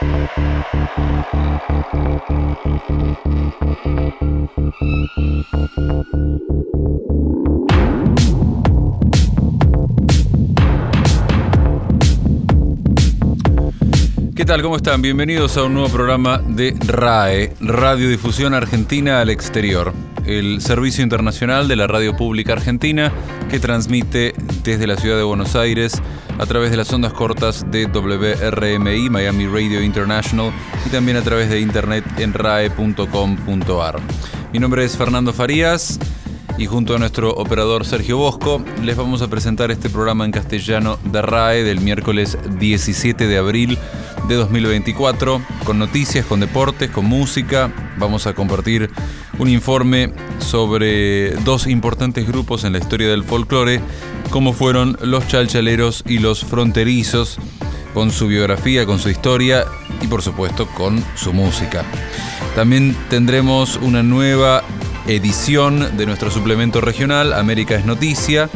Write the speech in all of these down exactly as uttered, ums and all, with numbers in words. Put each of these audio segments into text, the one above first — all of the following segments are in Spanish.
¿Qué tal? ¿Cómo están? Bienvenidos a un nuevo programa de RAE, Radiodifusión Argentina al Exterior, el servicio internacional de la Radio Pública Argentina que transmite desde la ciudad de Buenos Aires a través de las ondas cortas de W R M I, Miami Radio International, y también a través de internet en rae punto com punto ar. Mi nombre es Fernando Farías y junto a nuestro operador Sergio Bosco les vamos a presentar este programa en castellano de RAE del miércoles diecisiete de abril de dos mil veinticuatro, con noticias, con deportes, con música. Vamos a compartir un informe sobre dos importantes grupos en la historia del folclore, como fueron los chalchaleros y los fronterizos, con su biografía, con su historia y por supuesto con su música. También tendremos una nueva edición de nuestro suplemento regional, América es Noticia,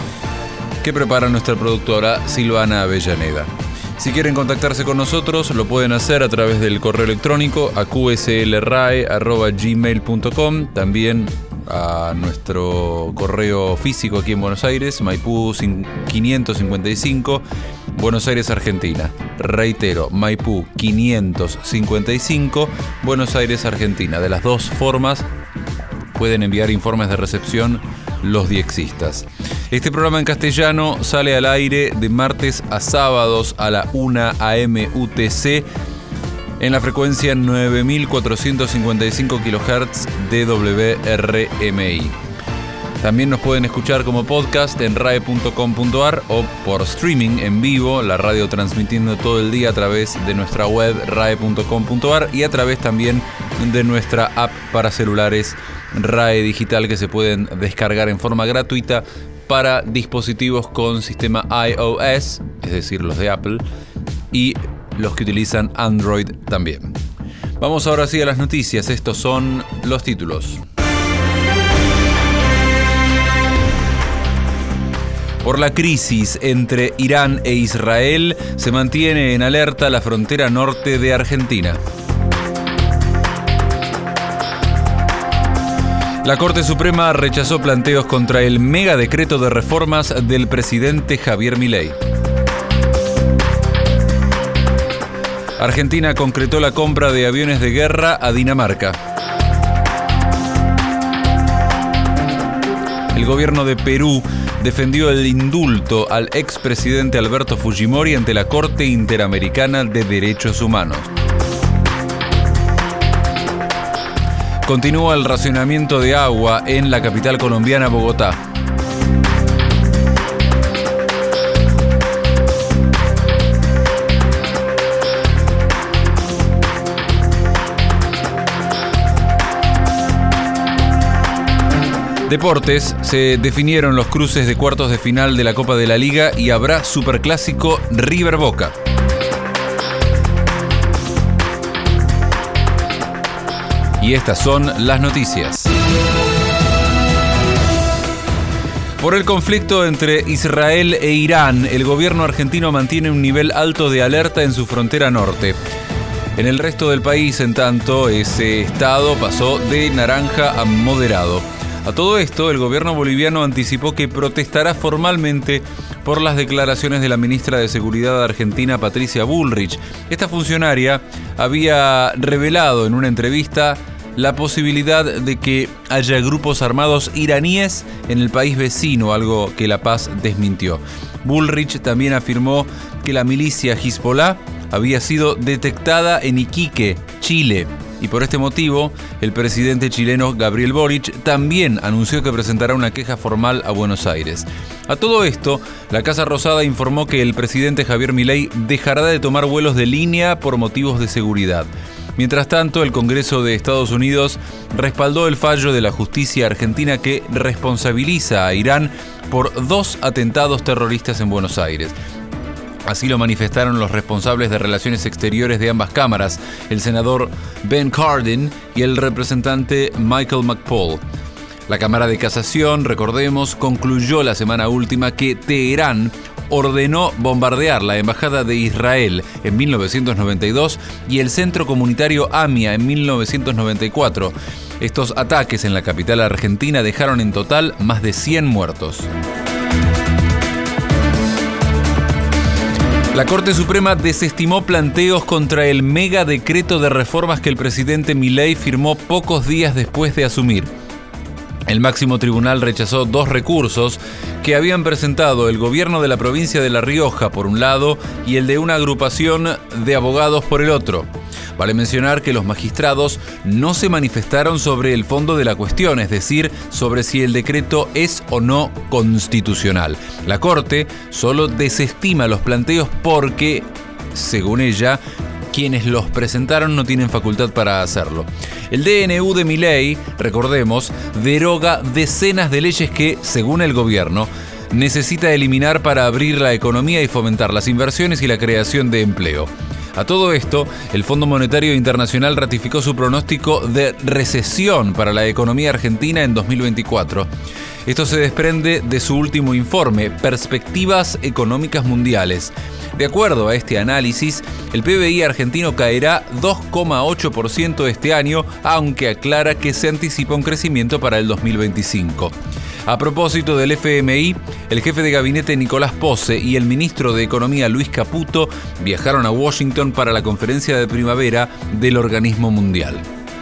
que prepara nuestra productora Silvana Avellaneda. Si quieren contactarse con nosotros, lo pueden hacer a través del correo electrónico a q s l rae arroba gmail punto com, también a nuestro correo físico aquí en Buenos Aires, Maipú quinientos cincuenta y cinco, Buenos Aires, Argentina. Reitero, Maipú quinientos cincuenta y cinco, Buenos Aires, Argentina. De las dos formas pueden enviar informes de recepción los diexistas. Este programa en castellano sale al aire de martes a sábados a la una a eme U T C en la frecuencia nueve mil cuatrocientos cincuenta y cinco kilohertz de W R M I. También nos pueden escuchar como podcast en rae punto com punto ar o por streaming en vivo, la radio transmitiendo todo el día a través de nuestra web rae punto com punto ar y a través también de nuestra app para celulares RAE Digital, que se pueden descargar en forma gratuita para dispositivos con sistema iOS, es decir, los de Apple, y los que utilizan Android también. Vamos ahora sí a las noticias. Estos son los títulos. Por la crisis entre Irán e Israel, se mantiene en alerta la frontera norte de Argentina. La Corte Suprema rechazó planteos contra el mega decreto de reformas del presidente Javier Milei. Argentina concretó la compra de aviones de guerra a Dinamarca. El gobierno de Perú defendió el indulto al expresidente Alberto Fujimori ante la Corte Interamericana de Derechos Humanos. Continúa el racionamiento de agua en la capital colombiana, Bogotá. Deportes, se definieron los cruces de cuartos de final de la Copa de la Liga y habrá superclásico River Boca. Y estas son las noticias. Por el conflicto entre Israel e Irán, el gobierno argentino mantiene un nivel alto de alerta en su frontera norte. En el resto del país, en tanto, ese estado pasó de naranja a moderado. A todo esto, el gobierno boliviano anticipó que protestará formalmente por las declaraciones de la ministra de Seguridad argentina, Patricia Bullrich. Esta funcionaria había revelado en una entrevista la posibilidad de que haya grupos armados iraníes en el país vecino, algo que La Paz desmintió. Bullrich también afirmó que la milicia Hezbollah había sido detectada en Iquique, Chile, y por este motivo el presidente chileno Gabriel Boric también anunció que presentará una queja formal a Buenos Aires. A todo esto, la Casa Rosada informó que el presidente Javier Milei dejará de tomar vuelos de línea por motivos de seguridad. Mientras tanto, el Congreso de Estados Unidos respaldó el fallo de la justicia argentina que responsabiliza a Irán por dos atentados terroristas en Buenos Aires. Así lo manifestaron los responsables de Relaciones Exteriores de ambas cámaras, el senador Ben Cardin y el representante Michael McPaul. La Cámara de Casación, recordemos, concluyó la semana última que Teherán ordenó bombardear la Embajada de Israel en mil novecientos noventa y dos y el Centro Comunitario AMIA en mil novecientos noventa y cuatro. Estos ataques en la capital argentina dejaron en total más de cien muertos. La Corte Suprema desestimó planteos contra el mega decreto de reformas que el presidente Milei firmó pocos días después de asumir. El máximo tribunal rechazó dos recursos que habían presentado el gobierno de la provincia de La Rioja por un lado y el de una agrupación de abogados por el otro. Vale mencionar que los magistrados no se manifestaron sobre el fondo de la cuestión, es decir, sobre si el decreto es o no constitucional. La Corte solo desestima los planteos porque, según ella, quienes los presentaron no tienen facultad para hacerlo. El D N U de Milei, recordemos, deroga decenas de leyes que, según el gobierno, necesita eliminar para abrir la economía y fomentar las inversiones y la creación de empleo. A todo esto, el Fondo Monetario Internacional ratificó su pronóstico de recesión para la economía argentina en dos mil veinticuatro. Esto se desprende de su último informe, Perspectivas Económicas Mundiales. De acuerdo a este análisis, el P B I argentino caerá dos coma ocho por ciento este año, aunque aclara que se anticipa un crecimiento para el dos mil veinticinco. A propósito del F M I, el jefe de gabinete Nicolás Posse y el ministro de Economía Luis Caputo viajaron a Washington para la conferencia de primavera del organismo mundial.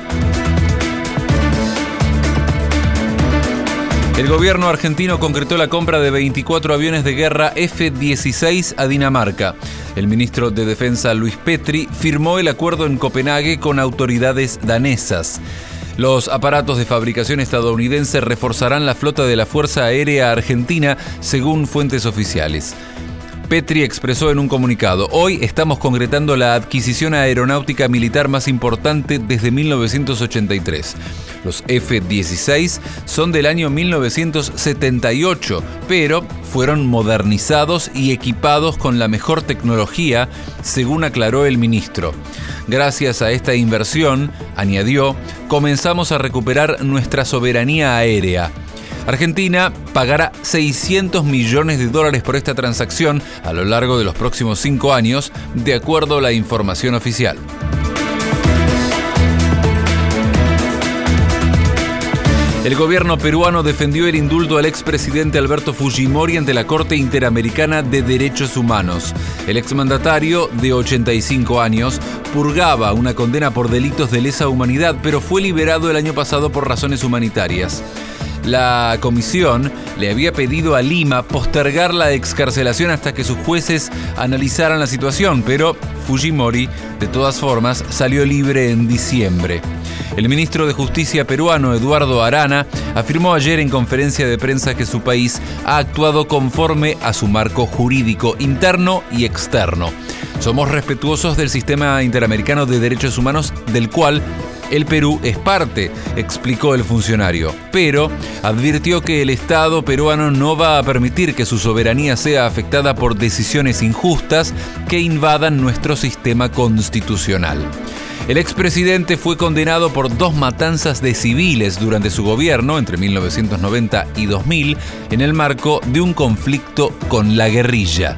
El gobierno argentino concretó la compra de veinticuatro aviones de guerra F dieciséis a Dinamarca. El ministro de Defensa Luis Petri firmó el acuerdo en Copenhague con autoridades danesas. Los aparatos de fabricación estadounidense reforzarán la flota de la Fuerza Aérea Argentina, según fuentes oficiales. Petri expresó en un comunicado: hoy estamos concretando la adquisición aeronáutica militar más importante desde mil novecientos ochenta y tres. Los F dieciséis son del año mil novecientos setenta y ocho, pero fueron modernizados y equipados con la mejor tecnología, según aclaró el ministro. Gracias a esta inversión, añadió, comenzamos a recuperar nuestra soberanía aérea. Argentina pagará seiscientos millones de dólares por esta transacción a lo largo de los próximos cinco años, de acuerdo a la información oficial. El gobierno peruano defendió el indulto al expresidente Alberto Fujimori ante la Corte Interamericana de Derechos Humanos. El exmandatario, de ochenta y cinco años, purgaba una condena por delitos de lesa humanidad, pero fue liberado el año pasado por razones humanitarias. La comisión le había pedido a Lima postergar la excarcelación hasta que sus jueces analizaran la situación, pero Fujimori, de todas formas, salió libre en diciembre. El ministro de Justicia peruano, Eduardo Arana, afirmó ayer en conferencia de prensa que su país ha actuado conforme a su marco jurídico interno y externo. Somos respetuosos del sistema interamericano de derechos humanos, del cual el Perú es parte, explicó el funcionario, pero advirtió que el Estado peruano no va a permitir que su soberanía sea afectada por decisiones injustas que invadan nuestro sistema constitucional. El expresidente fue condenado por dos matanzas de civiles durante su gobierno entre mil novecientos noventa y dos mil en el marco de un conflicto con la guerrilla.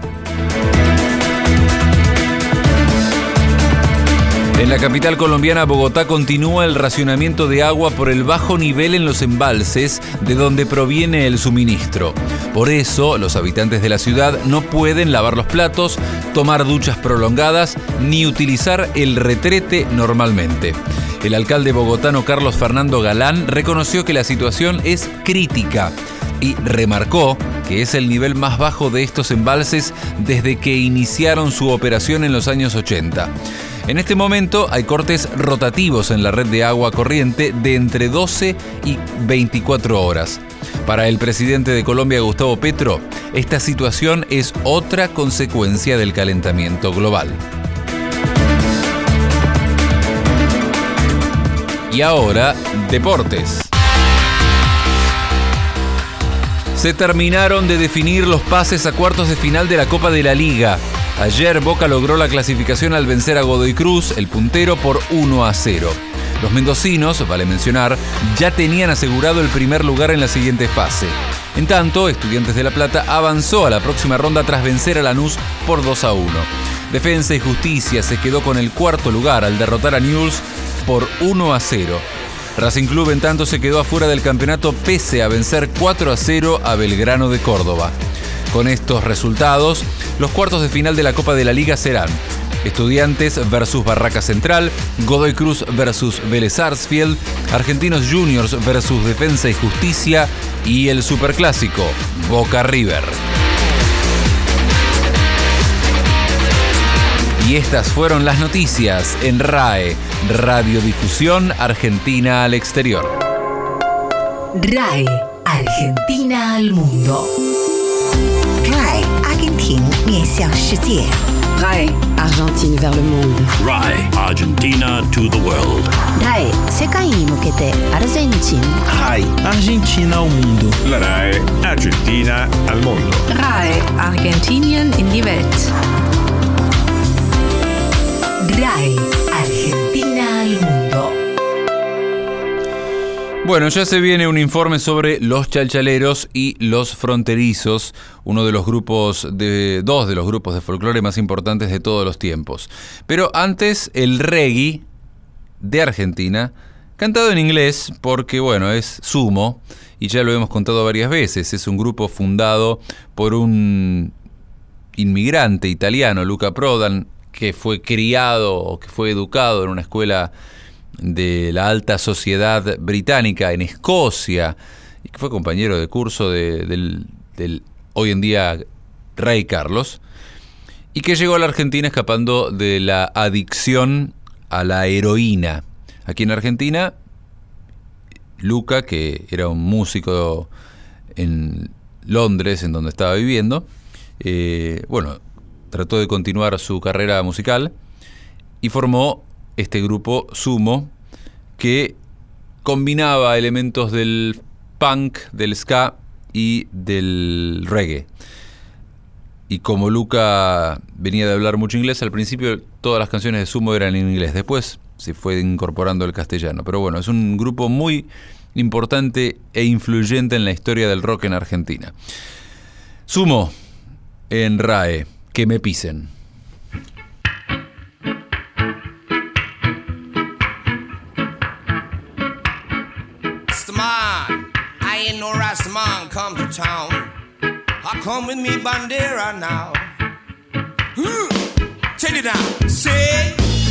En la capital colombiana, Bogotá, continúa el racionamiento de agua por el bajo nivel en los embalses de donde proviene el suministro. Por eso, los habitantes de la ciudad no pueden lavar los platos, tomar duchas prolongadas ni utilizar el retrete normalmente. El alcalde bogotano Carlos Fernando Galán reconoció que la situación es crítica y remarcó que es el nivel más bajo de estos embalses desde que iniciaron su operación en los años ochenta. En este momento hay cortes rotativos en la red de agua corriente de entre doce y veinticuatro horas. Para el presidente de Colombia, Gustavo Petro, esta situación es otra consecuencia del calentamiento global. Y ahora, deportes. Se terminaron de definir los pases a cuartos de final de la Copa de la Liga. Ayer Boca logró la clasificación al vencer a Godoy Cruz, el puntero, por uno a cero. Los mendocinos, vale mencionar, ya tenían asegurado el primer lugar en la siguiente fase. En tanto, Estudiantes de La Plata avanzó a la próxima ronda tras vencer a Lanús por dos a uno. Defensa y Justicia se quedó con el cuarto lugar al derrotar a Newell's por uno a cero. Racing Club, en tanto, se quedó afuera del campeonato pese a vencer cuatro a cero a Belgrano de Córdoba. Con estos resultados, los cuartos de final de la Copa de la Liga serán Estudiantes versus Barraca Central, Godoy Cruz versus Vélez Sarsfield, Argentinos Juniors versus Defensa y Justicia y el Superclásico, Boca River. Y estas fueron las noticias en RAE, Radiodifusión Argentina al Exterior. RAE, Argentina al mundo. RAE, Argentina 面向世界。 RAE, Argentine vers le monde. RAE, Argentina to the world. RAE, 世界に向けてアルゼンチン。 RAE, Argentina ao mundo. La RAE, Argentina al mundo. RAE, Argentinien in die Welt. RAE, Argentina al mundo. Bueno, ya se viene un informe sobre los chalchaleros y los fronterizos, uno de los grupos de dos de los grupos de folclore más importantes de todos los tiempos. Pero antes, el reggae de Argentina, cantado en inglés porque, bueno, es Sumo, y ya lo hemos contado varias veces. Es un grupo fundado por un inmigrante italiano, Luca Prodan, que fue criado o que fue educado en una escuela de la alta sociedad británica en Escocia y que fue compañero de curso de, del, del hoy en día Rey Carlos, y que llegó a la Argentina escapando de la adicción a la heroína. Aquí en Argentina, Luca, que era un músico en Londres, en donde estaba viviendo, eh, bueno, trató de continuar su carrera musical y formó este grupo Sumo, que combinaba elementos del punk, del ska y del reggae. Y como Luca venía de hablar mucho inglés, al principio todas las canciones de Sumo eran en inglés, después se fue incorporando el castellano. Pero bueno, es un grupo muy importante e influyente en la historia del rock en Argentina. Sumo en RAE, que me pisen. I ain't no Rastaman come to town. I come with me bandera now. Hmm. Take it down. Say.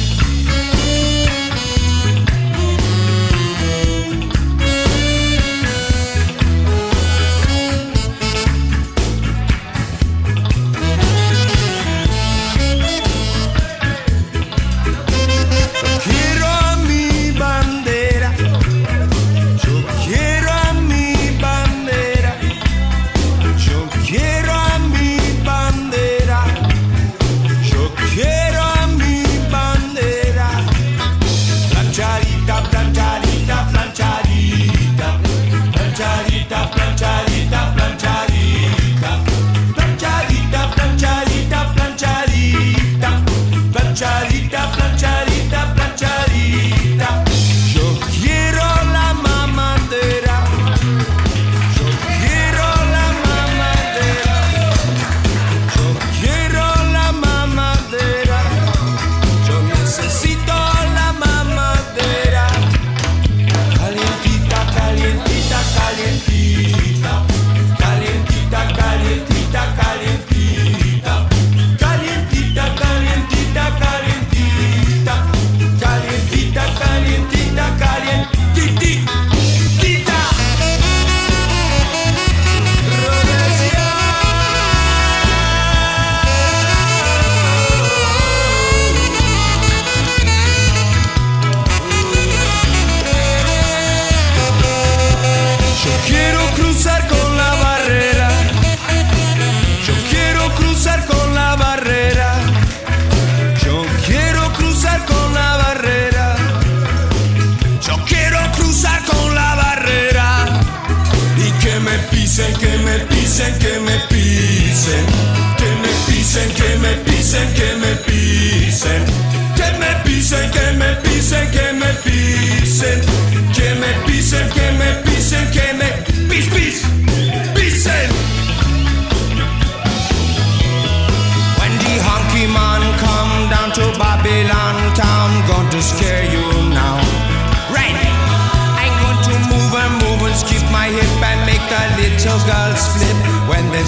Que me pisen, que me pisen, que me pisen, que me pisen, que me pisen, que me pisen, que me pisen, que me pisen, que me pisen, que me pisen, que me pis, pis, pis.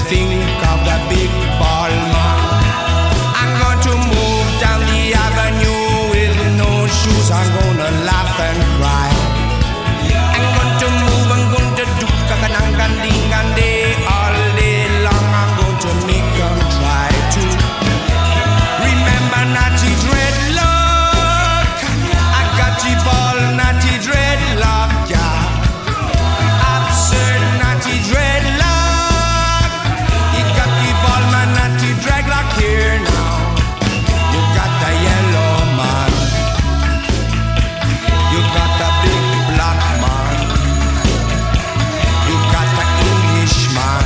think of the big ball man. I'm going to move down the avenue with no shoes. I'm gonna laugh and cry. I'm going to move, I'm going to do kakanangandingande all day long. I'm going to make them try to remember Natty Dreadlock. I got the ball, Natty Dreadlock, yeah. Absurd Natty Dreadlock. He got the ball, man, Natty Dreadlock here now. You got the yellow man. You got the big black man. You got the English man.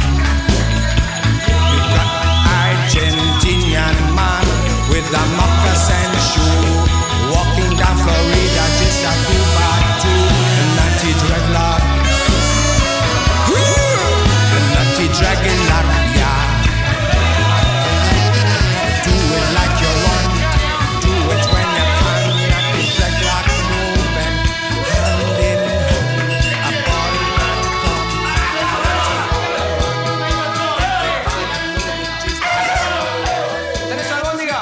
You got the Argentinian man with the moccasin shoe, walking down Florida just a two by two. The Natty Dreadlock. The Natty Dreadlock, yeah. Do it like you want, do it when you can. Natty Dreadlock moving, hand in hand. A ball man come. ¿Tenés albóndiga?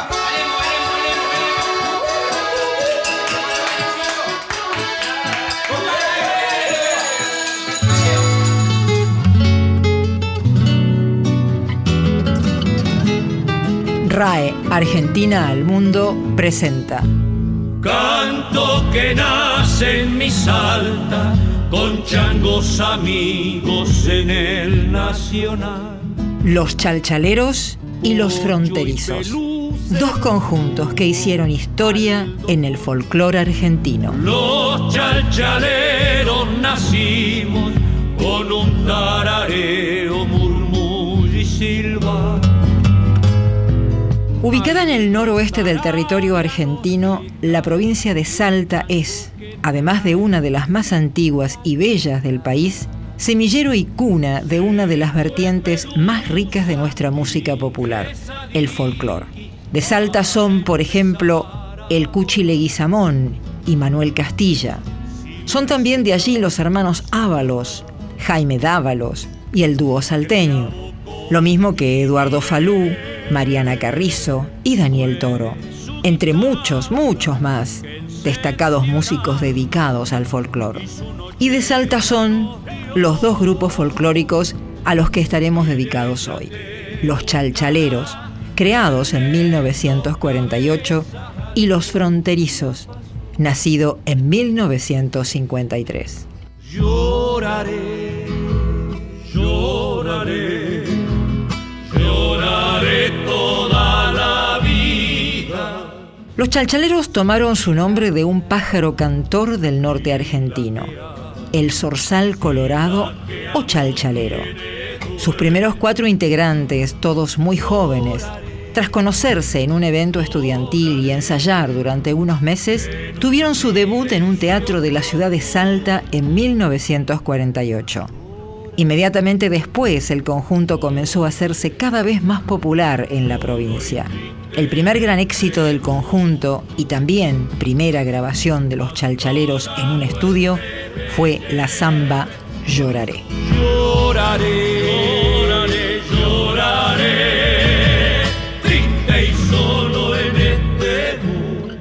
RAE, Argentina al Mundo, presenta Canto que nace en mi Salta, con changos amigos en el Nacional. Los Chalchaleros y los Fronterizos, dos conjuntos que hicieron historia en el folclore argentino. Los chalchaleros nacimos con un tarareo, murmullo y silbar. Ubicada en el noroeste del territorio argentino, la provincia de Salta es, además de una de las más antiguas y bellas del país, semillero y cuna de una de las vertientes más ricas de nuestra música popular, el folclore. De Salta son, por ejemplo, el Cuchi Leguizamón y Manuel Castilla. Son también de allí los hermanos Ábalos, Jaime Dávalos y el dúo salteño, lo mismo que Eduardo Falú, Mariana Carrizo y Daniel Toro, entre muchos, muchos más destacados músicos dedicados al folclore. Y de Salta son los dos grupos folclóricos a los que estaremos dedicados hoy. Los Chalchaleros, creados en mil novecientos cuarenta y ocho, y los Fronterizos, nacido en mil novecientos cincuenta y tres. Lloraré, lloraré, lloraré toda la vida. Los Chalchaleros tomaron su nombre de un pájaro cantor del norte argentino, el zorzal colorado o chalchalero. Sus primeros cuatro integrantes, todos muy jóvenes, tras conocerse en un evento estudiantil y ensayar durante unos meses, tuvieron su debut en un teatro de la ciudad de Salta en mil novecientos cuarenta y ocho. Inmediatamente después, el conjunto comenzó a hacerse cada vez más popular en la provincia. El primer gran éxito del conjunto, y también primera grabación de los Chalchaleros en un estudio, fue la samba Lloraré. Lloraré, lloraré, lloraré, triste y solo en este mundo.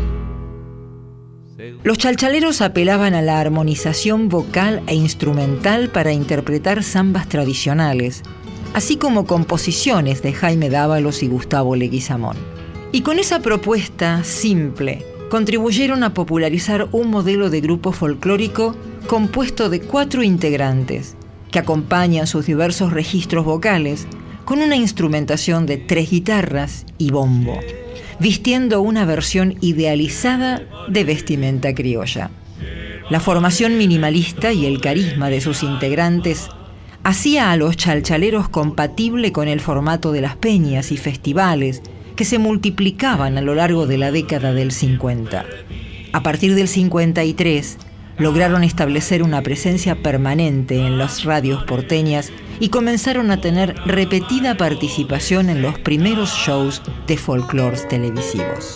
Los Chalchaleros apelaban a la armonización vocal e instrumental para interpretar zambas tradicionales, así como composiciones de Jaime Dávalos y Gustavo Leguizamón. Y con esa propuesta simple, contribuyeron a popularizar un modelo de grupo folclórico compuesto de cuatro integrantes, que acompañan sus diversos registros vocales con una instrumentación de tres guitarras y bombo, vistiendo una versión idealizada de vestimenta criolla. La formación minimalista y el carisma de sus integrantes hacía a los Chalchaleros compatible con el formato de las peñas y festivales que se multiplicaban a lo largo de la década del cincuenta. A partir del cincuenta y tres, lograron establecer una presencia permanente en las radios porteñas y comenzaron a tener repetida participación en los primeros shows de folclore televisivos.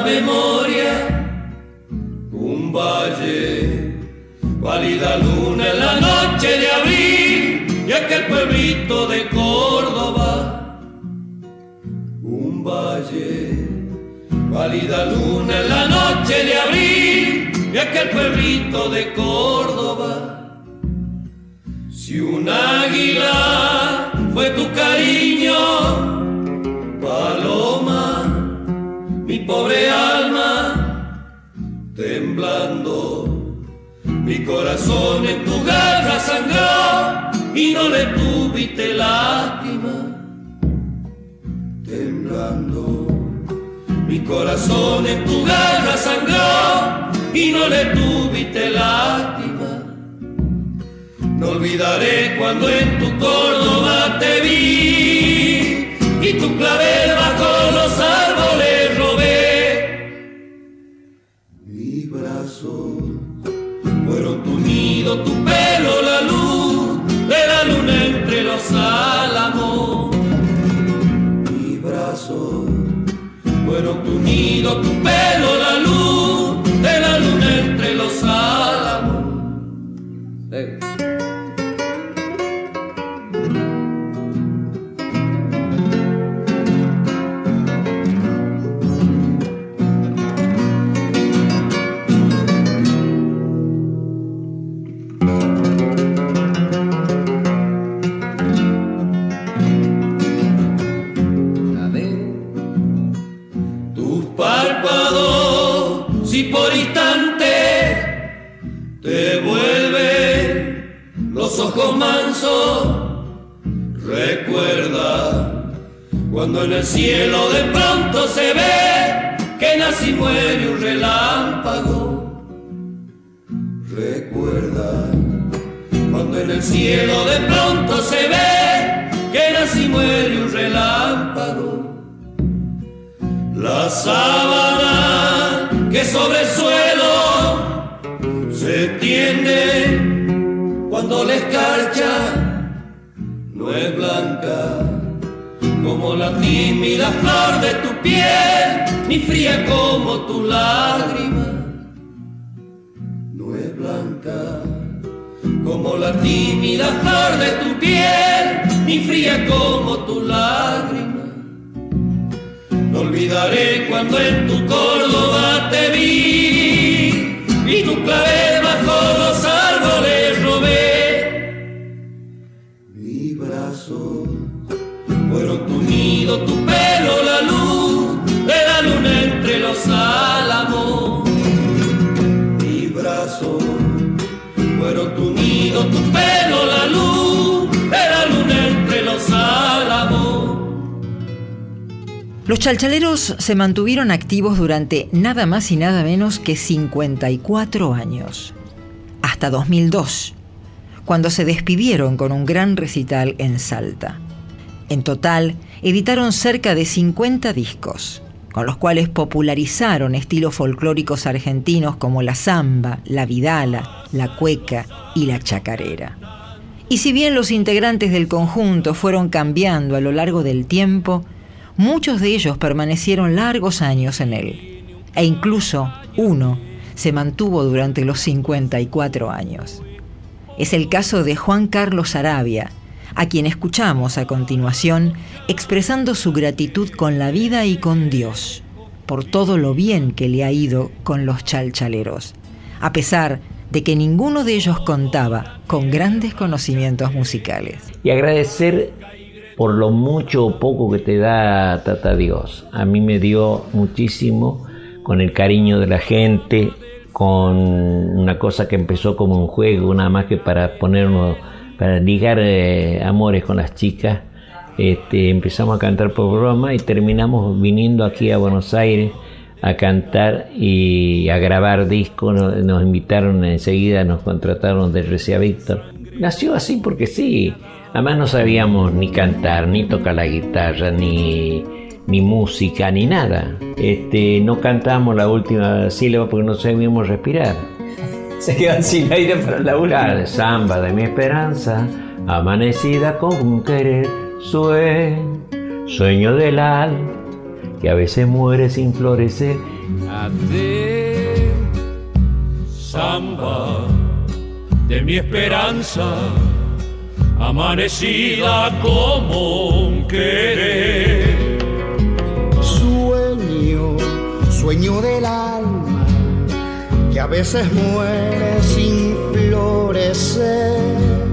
memoria, un valle, pálida luna en la noche de abril, y aquel pueblito de Córdoba. Un valle, pálida luna en la noche de abril, y aquel pueblito de Córdoba. Si un águila fue tu cariño, paloma, mi pobre alma, temblando, mi corazón en tu garra sangró y no le tuviste lástima. Temblando, mi corazón en tu garra sangró y no le tuviste lástima. No olvidaré cuando en tu Córdoba te vi y tu clavel bajo los árboles robé. Mi brazo fueron tu nido, tu pelo, la luz de la luna entre los álamos. Mi brazo fueron tu nido, tu pelo, la luz de la luna entre los álamos. Hey. Por instante te vuelven los ojos mansos, recuerda cuando en el cielo de pronto se ve que nace y muere un relámpago. Recuerda cuando en el cielo de pronto se ve que nace y muere un relámpago. La sábana que sobre el suelo se tiende cuando la escarcha no es blanca como la tímida flor de tu piel, ni fría como tu lágrima. No es blanca como la tímida flor de tu piel, ni fría como tu lágrima. No olvidaré cuando en tu Córdoba te vi y tu clavel bajo los árboles robé. Mi brazo fueron tu nido, tu pelo, la luz de la luna entre los álamos. Mi brazo fueron tu nido, tu pelo, la luz de la luna entre los álamos. Los chalchaleros se mantuvieron activos durante nada más y nada menos que cincuenta y cuatro años, hasta dos mil dos, cuando se despidieron con un gran recital en Salta. En total, editaron cerca de cincuenta discos, con los cuales popularizaron estilos folclóricos argentinos como la samba, la vidala, la cueca y la chacarera. Y si bien los integrantes del conjunto fueron cambiando a lo largo del tiempo, muchos de ellos permanecieron largos años en él, e incluso uno se mantuvo durante los cincuenta y cuatro años. Es el caso de Juan Carlos Arabia, a quien escuchamos a continuación expresando su gratitud con la vida y con Dios por todo lo bien que le ha ido con los chalchaleros, a pesar de que ninguno de ellos contaba con grandes conocimientos musicales. Y agradecer por lo mucho o poco que te da Tata Dios. A mí me dio muchísimo con el cariño de la gente, con una cosa que empezó como un juego, nada más que para ponernos, para ligar eh, amores con las chicas. Este, empezamos a cantar por broma y terminamos viniendo aquí a Buenos Aires a cantar y a grabar discos. Nos, nos invitaron enseguida, nos contrataron de R C A Víctor. Nació así porque sí. Además no sabíamos ni cantar, ni tocar la guitarra, ni, ni música, ni nada. Este, no cantábamos la última sílaba porque no sabíamos respirar. Se quedan sin aire para la última. Samba de mi esperanza, amanecida con un querer, sueño, sueño del alma, que a veces muere sin florecer. de samba de mi esperanza, amanecida como un querer. Sueño, sueño del alma, que a veces muere sin florecer.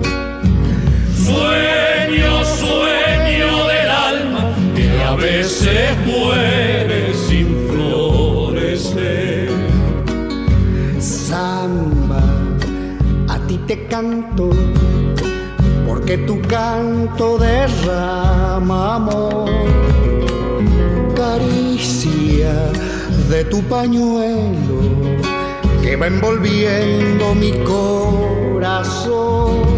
Sueño, sueño del alma, que a veces muere sin florecer. Samba, a ti te canto, porque tu canto derrama amor. Caricia de tu pañuelo, que va envolviendo mi corazón.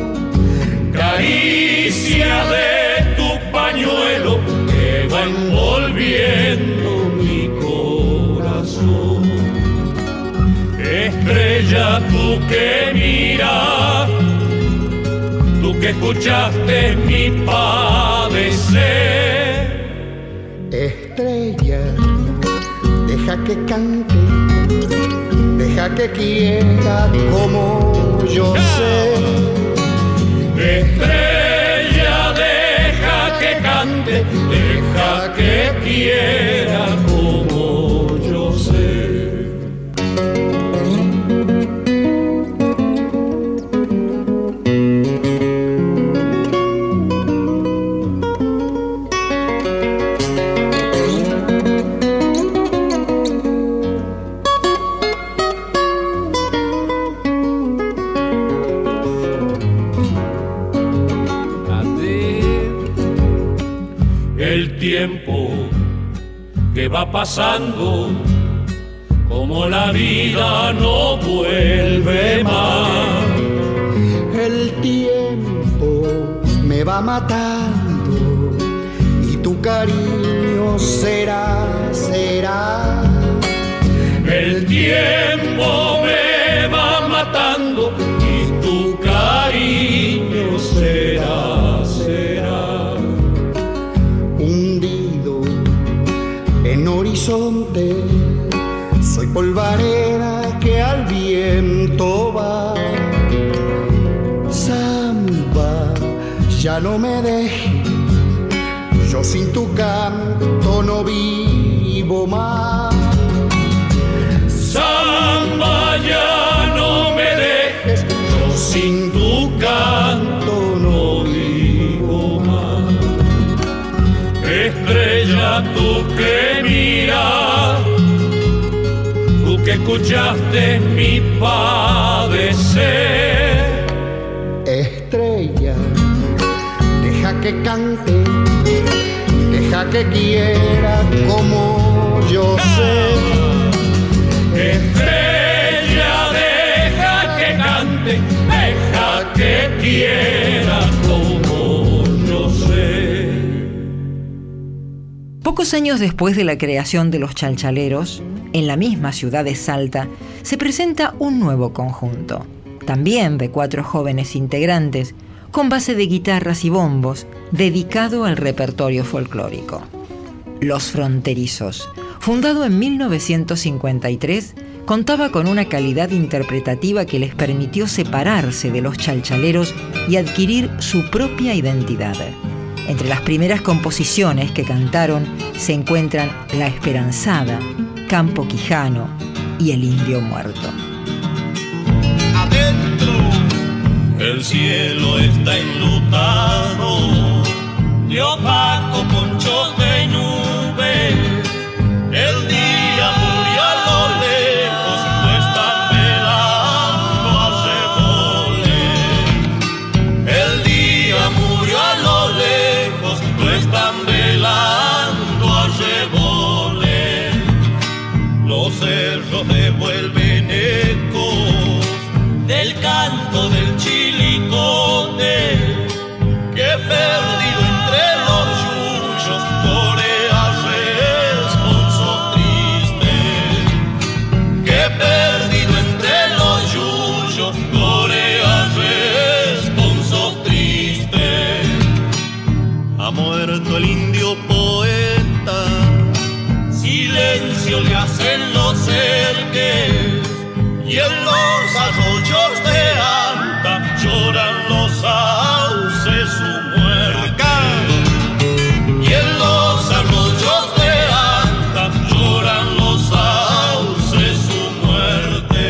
Caricia de tu pañuelo, que va envolviendo mi corazón. Estrella, tú que miras, tú que escuchaste mi padecer. Estrella, deja que cante, deja que quiera como yo sé. Estrella, deja que cante, deja que quiera como yo sé. Tiempo que va pasando, como la vida no vuelve más. El tiempo me va matando y tu cariño será, será. El tiempo me va matando y tu cariño será, será. En horizonte soy polvareda que al viento va. Samba, ya no me dejes, yo sin tu canto no vivo más. Samba, ya no me dejes, yo sin tu canto no vivo más. Estrella, tú que miras, tú que escuchaste mi padecer. Estrella, deja que cante, deja que quiera como yo sé. Estrella, deja que cante, deja que quiera como yo sé. Pocos años después de la creación de los Chalchaleros, en la misma ciudad de Salta, se presenta un nuevo conjunto, también de cuatro jóvenes integrantes, con base de guitarras y bombos, dedicado al repertorio folclórico. Los Fronterizos, fundado en mil novecientos cincuenta y tres, contaba con una calidad interpretativa que les permitió separarse de los Chalchaleros y adquirir su propia identidad. Entre las primeras composiciones que cantaron se encuentran La Esperanzada, Campo Quijano y El Indio Muerto. Adentro el cielo está enlutado de opaco conchos de nube. El día murió a lo lejos, no están velando a Cebole. El día murió a lo lejos, no están velando a Cebole. Los cerros devuelven ecos del canto del chilicote que perdido entre los yuyos torea responso triste, que perdido entre los yuyos torea responso triste. Ha muerto el indio poeta, silencio le hace los cerques y en los arroyos de Anta lloran los sauces su muerte. Y en los arroyos de Anta lloran los sauces su muerte.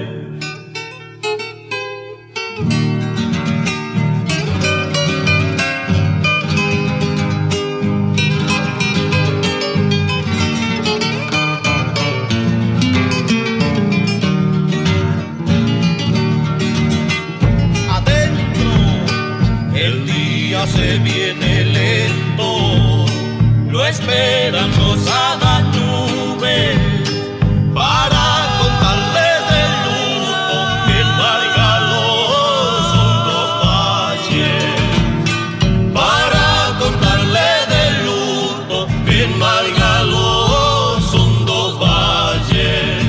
Se viene lento, lo esperan rosadas nubes para contarles del luto que embargados son los valles, para contarles del luto que embargados son los valles.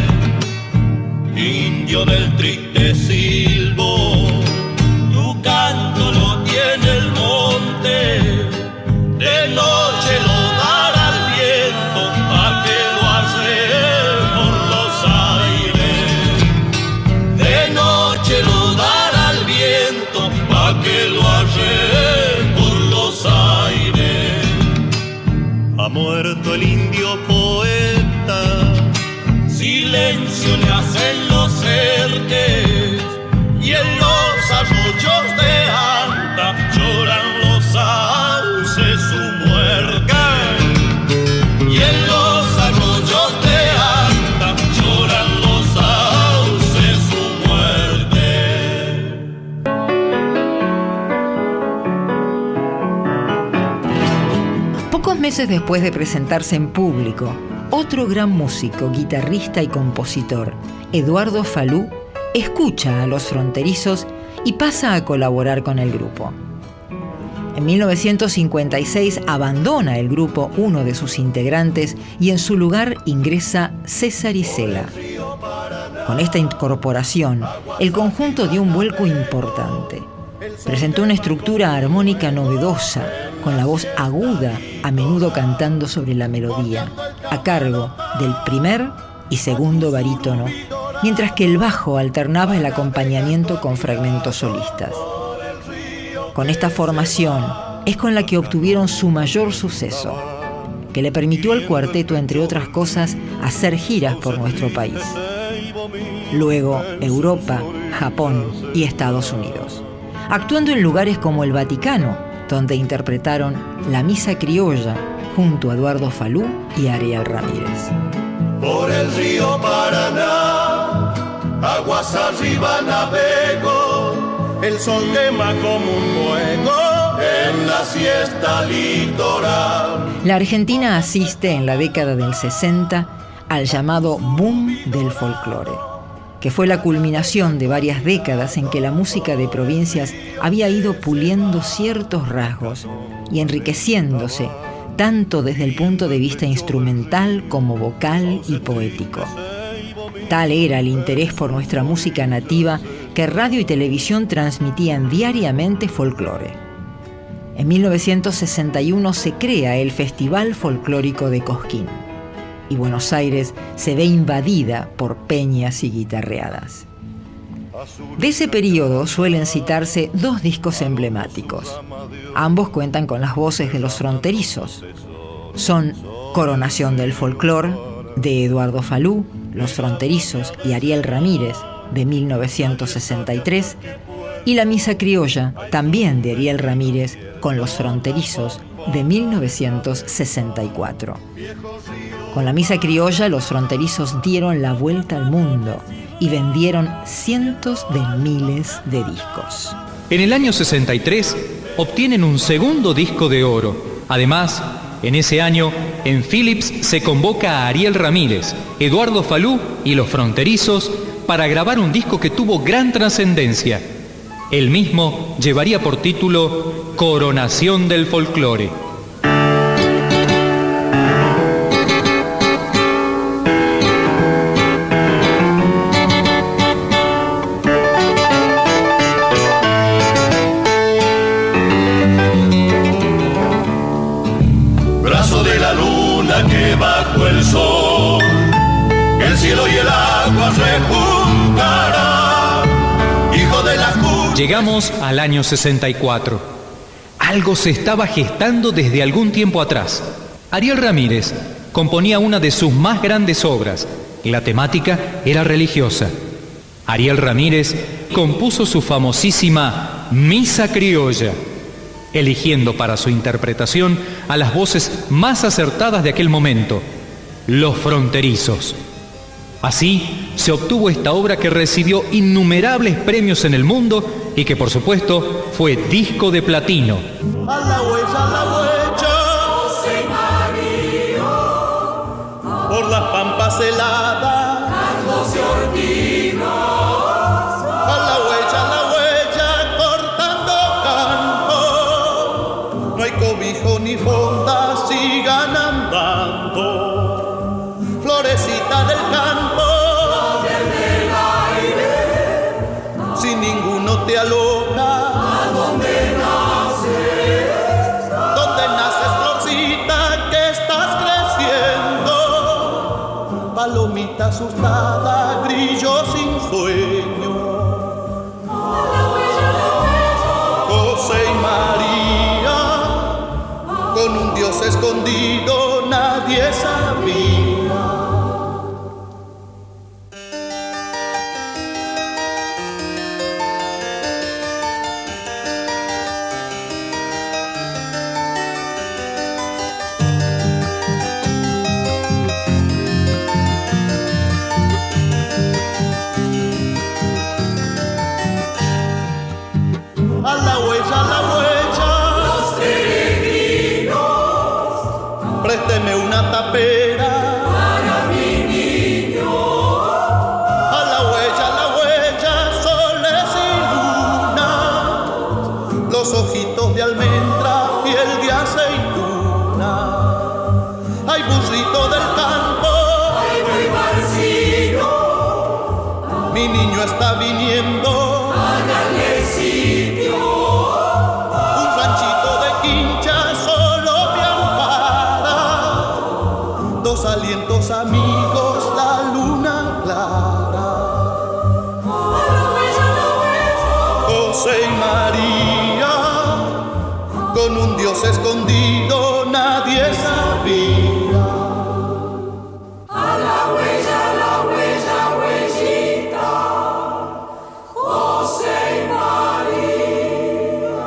Indio del triste silbo, tu canto lo tiene el de noche lo dará al viento, a que lo hace por los aires. De noche lo dará al viento, a que lo hace por los aires. Ha muerto el indio poeta, silencio le hacen los cerques, y en los arroyos de Anta lloran los sauces su muerte. Y en los arroyos de Anta lloran los sauces su muerte. Pocos meses después de presentarse en público, otro gran músico, guitarrista y compositor, Eduardo Falú, escucha a Los Fronterizos y pasa a colaborar con el grupo. En mil novecientos cincuenta y seis abandona el grupo uno de sus integrantes y en su lugar ingresa César Isela. Con esta incorporación, el conjunto dio un vuelco importante. Presentó una estructura armónica novedosa, con la voz aguda, a menudo cantando sobre la melodía, a cargo del primer y segundo barítono, mientras que el bajo alternaba el acompañamiento con fragmentos solistas. Con esta formación es con la que obtuvieron su mayor suceso, que le permitió al cuarteto, entre otras cosas, hacer giras por nuestro país. Luego, Europa, Japón y Estados Unidos, actuando en lugares como el Vaticano, donde interpretaron La Misa Criolla junto a Eduardo Falú y Ariel Ramírez. Por el río Paraná, aguas arriba navego, el sol quema como un fuego en la siesta litoral. La Argentina asiste en la década del sesenta al llamado boom del folclore, que fue la culminación de varias décadas en que la música de provincias había ido puliendo ciertos rasgos y enriqueciéndose tanto desde el punto de vista instrumental como vocal y poético. Tal era el interés por nuestra música nativa que radio y televisión transmitían diariamente folclore. En mil novecientos sesenta y uno se crea el Festival Folclórico de Cosquín y Buenos Aires se ve invadida por peñas y guitarreadas. De ese periodo suelen citarse dos discos emblemáticos. Ambos cuentan con las voces de Los Fronterizos. Son Coronación del Folclor, de Eduardo Falú, Los Fronterizos y Ariel Ramírez, de mil novecientos sesenta y tres, y La Misa Criolla, también de Ariel Ramírez, con Los Fronterizos, de mil novecientos sesenta y cuatro. Con La Misa Criolla, Los Fronterizos dieron la vuelta al mundo y vendieron cientos de miles de discos. En el año sesenta y tres obtienen un segundo disco de oro. Además, en ese año, en Philips se convoca a Ariel Ramírez, Eduardo Falú y Los Fronterizos para grabar un disco que tuvo gran trascendencia. El mismo llevaría por título Coronación del Folclore. Brazo de la luna que bajo el sol cielo y el agua rejuntará. Hijo de la cuna. Llegamos al año sesenta y cuatro. Algo se estaba gestando desde algún tiempo atrás. Ariel Ramírez componía una de sus más grandes obras. La temática era religiosa. Ariel Ramírez compuso su famosísima Misa Criolla, eligiendo para su interpretación a las voces más acertadas de aquel momento, Los Fronterizos. Así se obtuvo esta obra que recibió innumerables premios en el mundo y que por supuesto fue disco de platino. A la huella, a la huella, José María, por las pampas heladas, Carlos y Ortinos. A la huella, a la huella, cortando campo, no hay cobijo ni fonda, sigan andando. Florecita del campo, del aire, si ninguno te aloja, ¿a dónde naces? ¿Dónde naces, florcita, que estás creciendo? Palomita asustada, grillo sin sueño. José y María, con un Dios escondido, nadie sabía. A la huella, a la huella, los peregrinos, présteme una tapera para mi niño. A la huella, a la huella, soles y lunas, los ojitos de almendra, piel de aceituna. Ay, burrito del campo, ay, muy barcino, mi niño está viniendo. Háganle sitio. Un ranchito de quincha solo me ampara. Dos alientos amigos, la luna clara. José y María, con un Dios escondido, nadie sabía. A la huella, a la huella, huellita. José y María.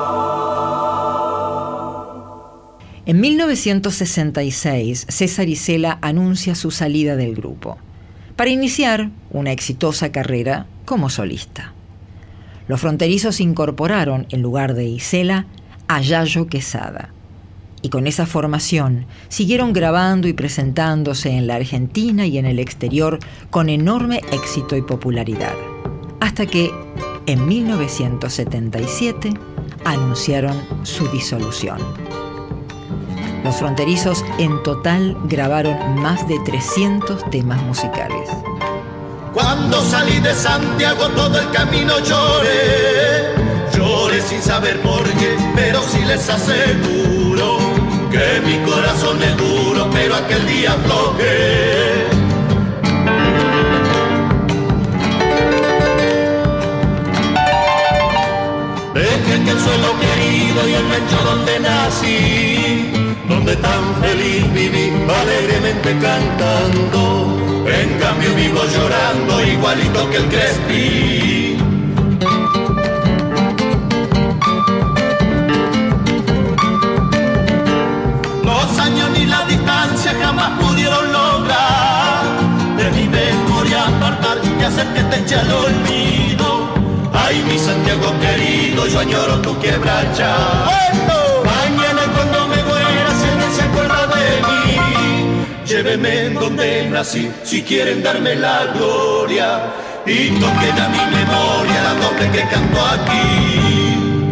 En mil novecientos sesenta y seis, César Isela anuncia su salida del grupo para iniciar una exitosa carrera como solista. Los Fronterizos incorporaron, en lugar de Isela, a Yayo Quesada. Y con esa formación siguieron grabando y presentándose en la Argentina y en el exterior con enorme éxito y popularidad. Hasta que, en mil novecientos setenta y siete, anunciaron su disolución. Los Fronterizos en total grabaron más de trescientos temas musicales. Cuando salí de Santiago todo el camino lloré, lloré sin saber por qué, pero sí les aseguro que mi corazón es duro, pero aquel día aflojé. Dejé que el suelo querido y el rancho donde nací, donde tan feliz viví, alegremente cantando. En cambio vivo llorando igualito que el Crespi. Los años ni la distancia jamás pudieron lograr de mi memoria apartar y hacer que te eche al olvido. Ay, mi Santiago querido, yo añoro tu quebracha. ¡Bueno! Mañana cuando me muera, si alguien se acuerda de mí, llévenme en donde nací, si quieren darme la gloria, y toquen a mi memoria la doble que canto aquí.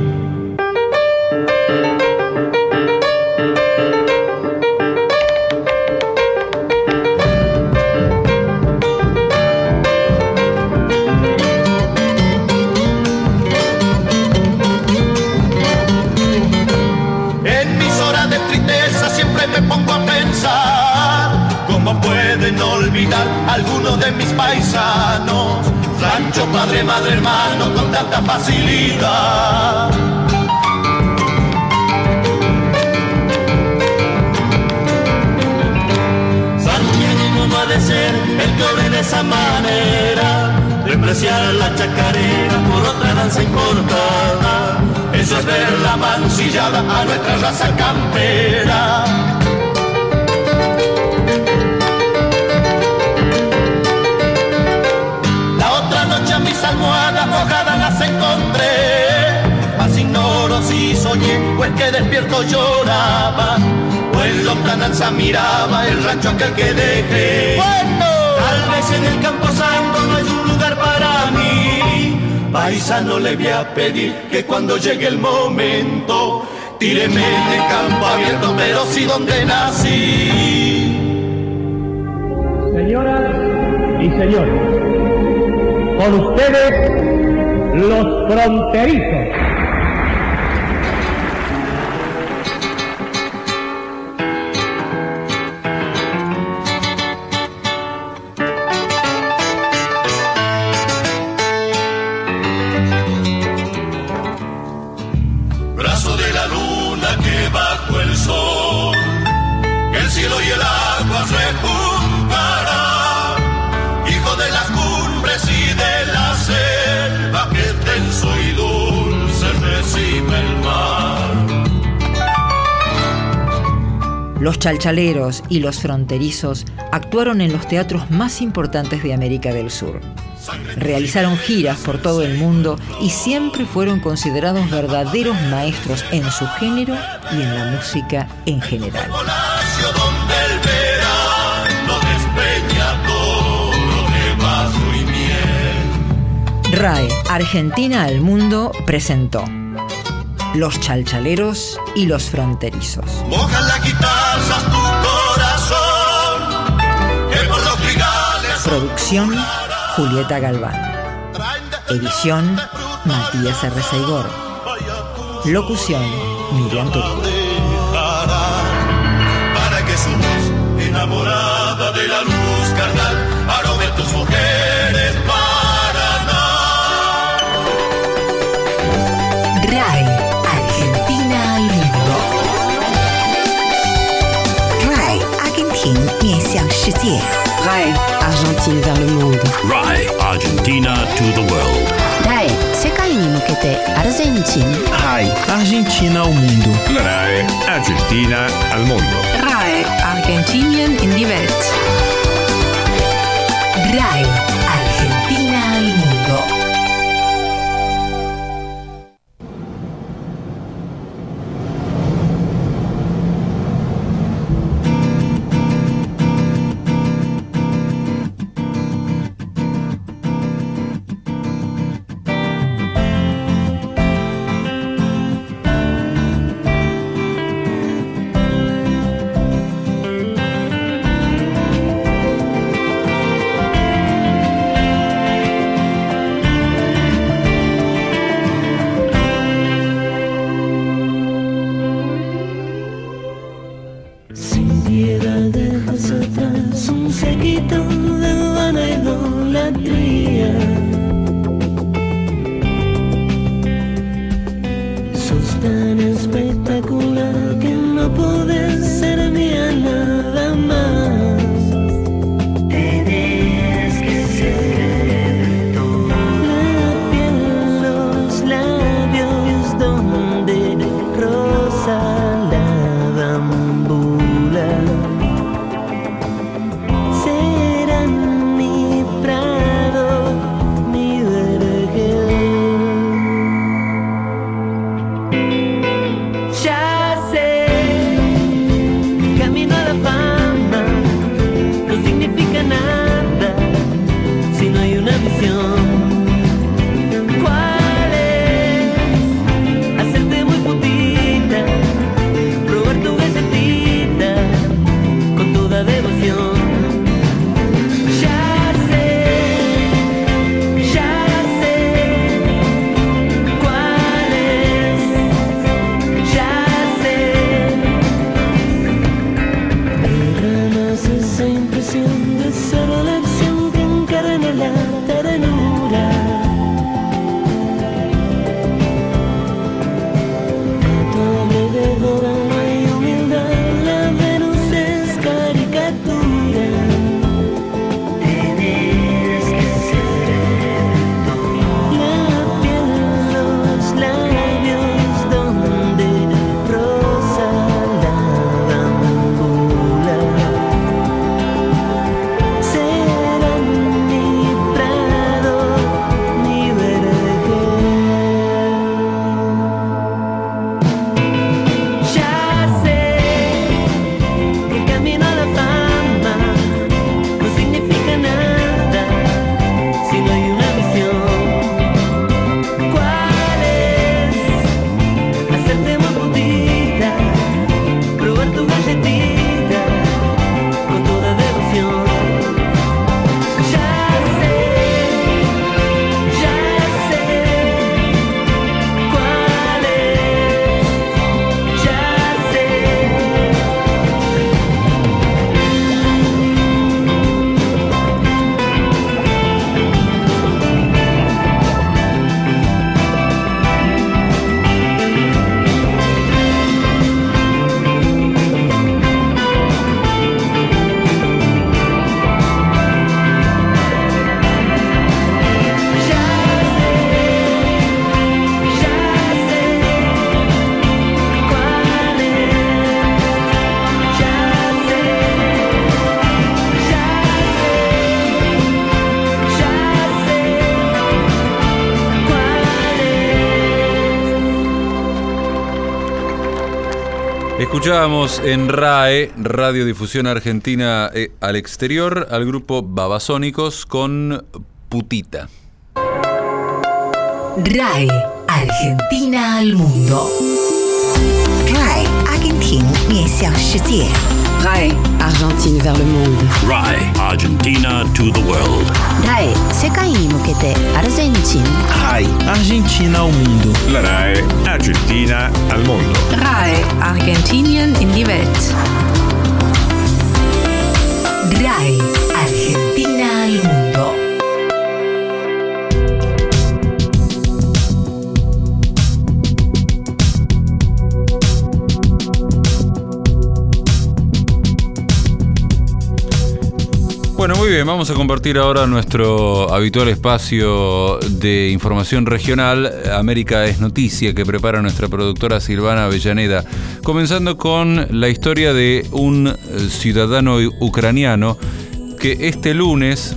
En mis horas de tristeza siempre me pongo a pensar cómo pueden olvidar algo alguno de mis paisanos. Rancho, padre, madre, hermano, con tanta facilidad. Santiago no ha de ser el que obre de esa manera, despreciar la chacarera por otra danza importada. Eso es ver la mancillada a nuestra raza campera. La otra noche a mis almohadas mojadas las encontré, mas ignoro si soñé o es que despierto lloraba, o en lontananza miraba el rancho aquel que dejé. Bueno, tal vez en el campo santo no hay un lugar para mí. Paisano, le voy a pedir que cuando llegue el momento tíreme de campo abierto, pero sí donde nací. Señoras y señores, con ustedes los fronterizos. Los chalchaleros y los fronterizos actuaron en los teatros más importantes de América del Sur. Realizaron giras por todo el mundo y siempre fueron considerados verdaderos maestros en su género y en la música en general. RAE, Argentina al Mundo, presentó Los Chalchaleros y los Fronterizos. Moja la guitarra tu corazón, que por los trigales... Producción, Julieta Galván. Edición, Matías Arrezaigor. Locución, Miriam Turco. Para que su voz, enamorada de la luz carnal, arome tus mujeres para nada. RAE, Argentina al mundo. RAE, Argentina 面向世界。 RAE, Argentine vers le monde. RAE, Argentina to the world. RAE, 世界に向けてアルゼンチン。 RAE, Argentina al mundo. RAE, Argentina al mundo. RAE, Argentinien in die Welt. RAE, Argentina al mundo. Escuchábamos en RAE, Radiodifusión Argentina eh, al Exterior, al grupo Babasónicos con Putita. RAE, Argentina al mundo. RAE, Argentina 面向世界。 RAE, Argentine vers le monde. RAE, Argentina to the world. RAE, 世界に向けてアルゼンチン。 RAE, Argentina al mundo. La RAE, Argentina al mundo. RAE, Argentinien in die Welt. RAE, Argentina al mundo. Bueno, muy bien, vamos a compartir ahora nuestro habitual espacio de información regional, América es Noticia, que prepara nuestra productora Silvana Avellaneda, comenzando con la historia de un ciudadano ucraniano que este lunes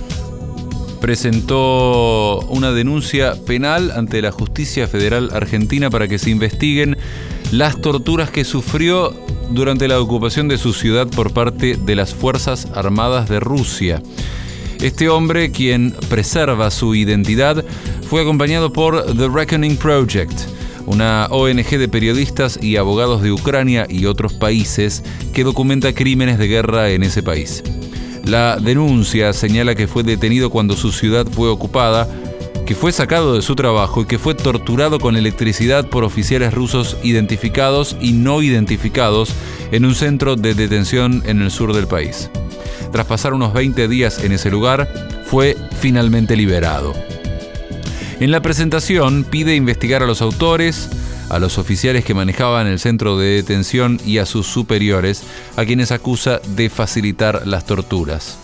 presentó una denuncia penal ante la Justicia Federal Argentina para que se investiguen las torturas que sufrió durante la ocupación de su ciudad por parte de las Fuerzas Armadas de Rusia. Este hombre, quien preserva su identidad, fue acompañado por The Reckoning Project, una O N G de periodistas y abogados de Ucrania y otros países que documenta crímenes de guerra en ese país. La denuncia señala que fue detenido cuando su ciudad fue ocupada, que fue sacado de su trabajo y que fue torturado con electricidad por oficiales rusos identificados y no identificados en un centro de detención en el sur del país. Tras pasar unos veinte días en ese lugar, fue finalmente liberado. En la presentación pide investigar a los autores, a los oficiales que manejaban el centro de detención y a sus superiores, a quienes acusa de facilitar las torturas.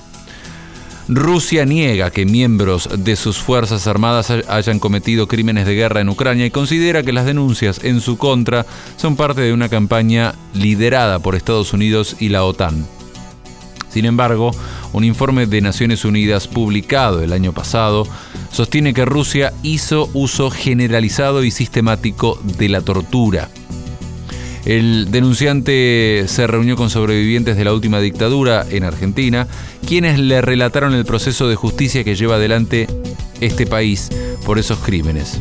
Rusia niega que miembros de sus fuerzas armadas hayan cometido crímenes de guerra en Ucrania y considera que las denuncias en su contra son parte de una campaña liderada por Estados Unidos y la OTAN. Sin embargo, un informe de Naciones Unidas publicado el año pasado sostiene que Rusia hizo uso generalizado y sistemático de la tortura. El denunciante se reunió con sobrevivientes de la última dictadura en Argentina, quienes le relataron el proceso de justicia que lleva adelante este país por esos crímenes.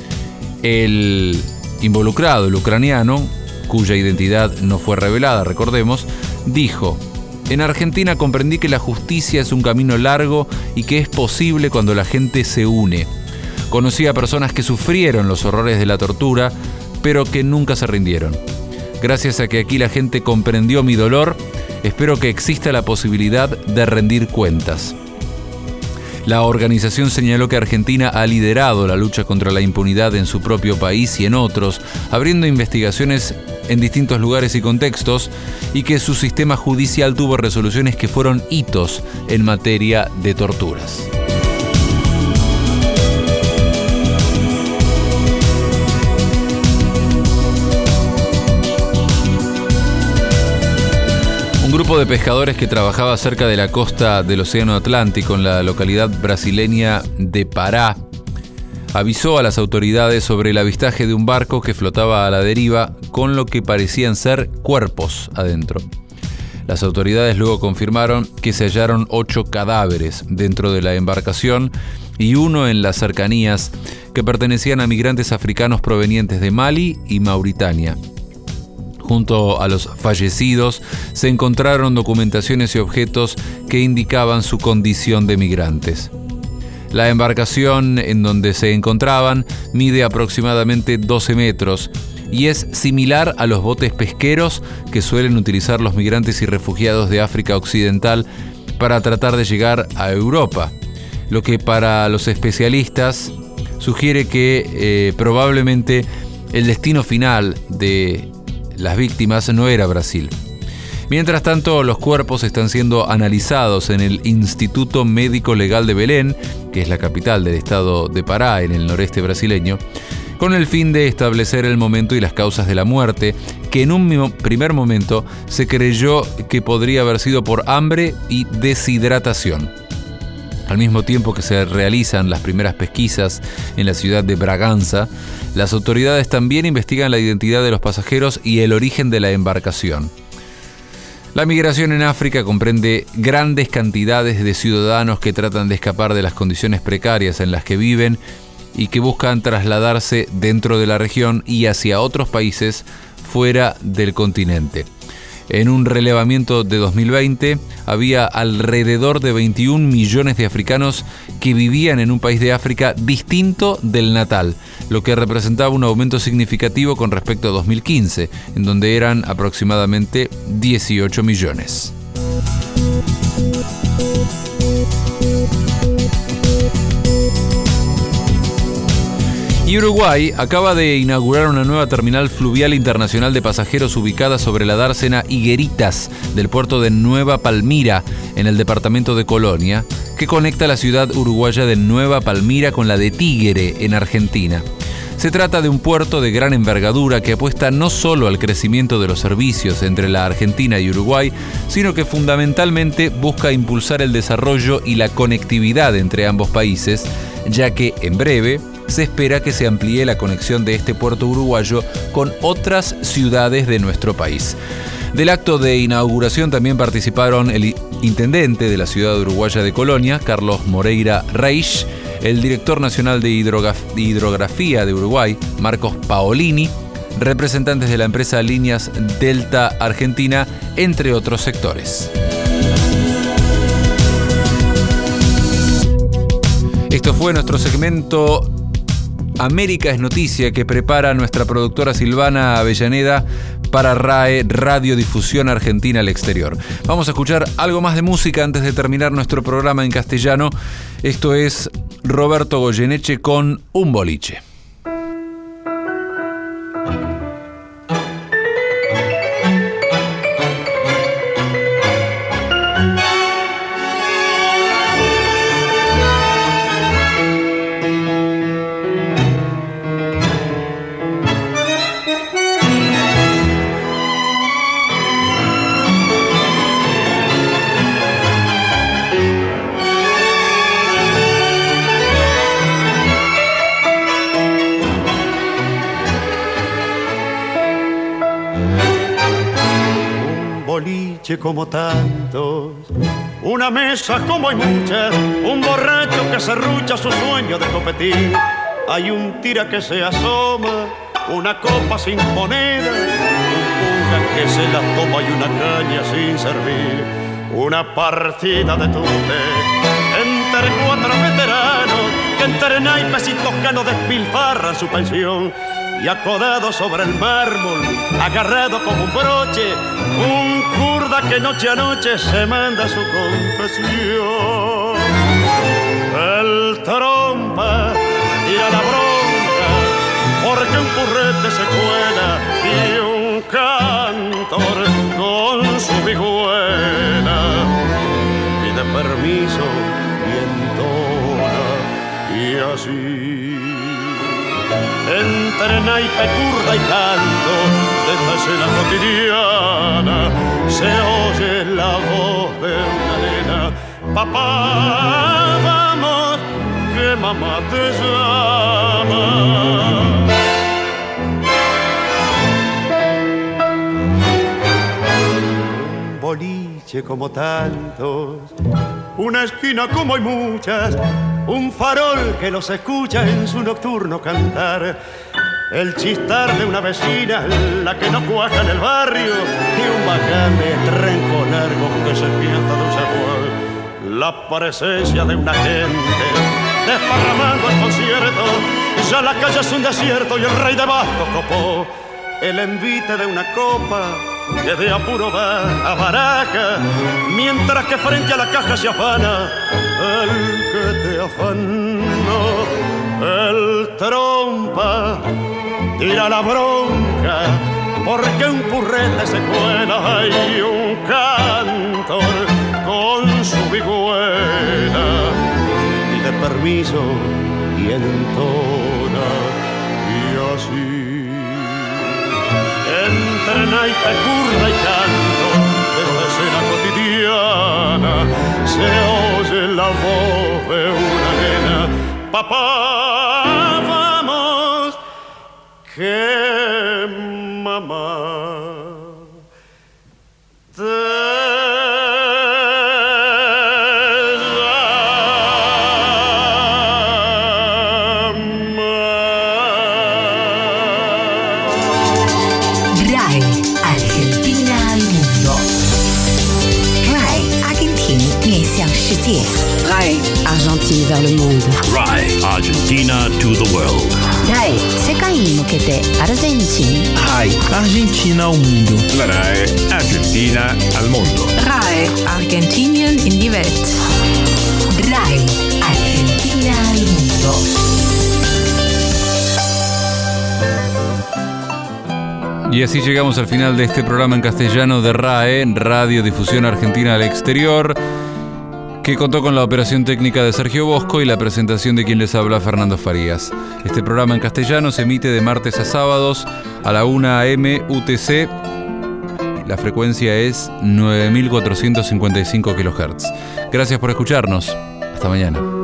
El involucrado, el ucraniano, cuya identidad no fue revelada, recordemos, dijo: "En Argentina comprendí que la justicia es un camino largo y que es posible cuando la gente se une. Conocí a personas que sufrieron los horrores de la tortura, pero que nunca se rindieron. Gracias a que aquí la gente comprendió mi dolor, espero que exista la posibilidad de rendir cuentas". La organización señaló que Argentina ha liderado la lucha contra la impunidad en su propio país y en otros, abriendo investigaciones en distintos lugares y contextos, y que su sistema judicial tuvo resoluciones que fueron hitos en materia de torturas. Un grupo de pescadores que trabajaba cerca de la costa del Océano Atlántico en la localidad brasileña de Pará avisó a las autoridades sobre el avistaje de un barco que flotaba a la deriva con lo que parecían ser cuerpos adentro. Las autoridades luego confirmaron que se hallaron ocho cadáveres dentro de la embarcación y uno en las cercanías que pertenecían a migrantes africanos provenientes de Mali y Mauritania. Junto a los fallecidos se encontraron documentaciones y objetos que indicaban su condición de migrantes. La embarcación en donde se encontraban mide aproximadamente doce metros y es similar a los botes pesqueros que suelen utilizar los migrantes y refugiados de África Occidental para tratar de llegar a Europa, lo que para los especialistas sugiere que eh, probablemente el destino final de las víctimas no era Brasil. Mientras tanto, los cuerpos están siendo analizados en el Instituto Médico Legal de Belén, que es la capital del estado de Pará, en el noreste brasileño, con el fin de establecer el momento y las causas de la muerte, que en un primer momento se creyó que podría haber sido por hambre y deshidratación. Al mismo tiempo que se realizan las primeras pesquisas en la ciudad de Braganza, las autoridades también investigan la identidad de los pasajeros y el origen de la embarcación. La migración en África comprende grandes cantidades de ciudadanos que tratan de escapar de las condiciones precarias en las que viven y que buscan trasladarse dentro de la región y hacia otros países fuera del continente. En un relevamiento de dos mil veinte, había alrededor de veintiún millones de africanos que vivían en un país de África distinto del natal, lo que representaba un aumento significativo con respecto a dos mil quince, en donde eran aproximadamente dieciocho millones. Y Uruguay acaba de inaugurar una nueva terminal fluvial internacional de pasajeros ubicada sobre la dársena Higueritas del puerto de Nueva Palmira, en el departamento de Colonia, que conecta la ciudad uruguaya de Nueva Palmira con la de Tigre, en Argentina. Se trata de un puerto de gran envergadura que apuesta no solo al crecimiento de los servicios entre la Argentina y Uruguay, sino que fundamentalmente busca impulsar el desarrollo y la conectividad entre ambos países, ya que en breve se espera que se amplíe la conexión de este puerto uruguayo con otras ciudades de nuestro país. Del acto de inauguración también participaron el intendente de la ciudad uruguaya de Colonia, Carlos Moreira Reich, el director nacional de hidrografía de Uruguay, Marcos Paolini, representantes de la empresa Líneas Delta Argentina, entre otros sectores. Esto fue nuestro segmento América es Noticia, que prepara nuestra productora Silvana Avellaneda para RAE, Radiodifusión Argentina al Exterior. Vamos a escuchar algo más de música antes de terminar nuestro programa en castellano. Esto es Roberto Goyeneche con Un Boliche. Como tantos, una mesa como hay muchas, un borracho que serrucha su sueño de competir. Hay un tira que se asoma, una copa sin moneda, un punga que se la toma y una caña sin servir. Una partida de tute entre cuatro veteranos que entre naipes y toscanos despilfarran su pensión. Y acodado sobre el mármol, agarrado como un broche, un kurda que noche a noche se manda su confesión. El trompa tira la bronca porque un purrete se cuela y un cantor con su vihuela pide permiso y entona y así. Entre naipe, curda y canto de esta escena cotidiana se oye la voz de una nena: papá, vamos, que mamá te llama. Un boliche como tantos, una esquina como hay muchas, un farol que los escucha en su nocturno cantar, el chistar de una vecina, la que no cuaja en el barrio, y un bacán de trenco largo que se piensa de un sagual. La presencia de una gente desparramando el concierto, ya la calle es un desierto y el rey de bastos copó. El envite de una copa que de apuro va a baraja, mientras que frente a la caja se afana el que te afanó. El trompa tira la bronca porque un purrete se cuela y un cantor con su vihuela pide permiso y entona y así. Entre naipe, curda y canto de la escena cotidiana se oye la voz papá, vamos, que mamá te RAI Argentine vers le monde. RAI Argentina to the world. RAI 世界に向けてアルゼンチン。 RAI Argentina al mundo. La RAI Argentina al mundo. RAI Argentinien in die Welt. RAI Argentina al mundo. Y así llegamos al final de este programa en castellano de RAE, Radio Difusión Argentina al Exterior, que contó con la operación técnica de Sergio Bosco y la presentación de quien les habla, Fernando Farías. Este programa en castellano se emite de martes a sábados a la una a eme U T C. La frecuencia es nueve mil cuatrocientos cincuenta y cinco kilohertz. Gracias por escucharnos. Hasta mañana.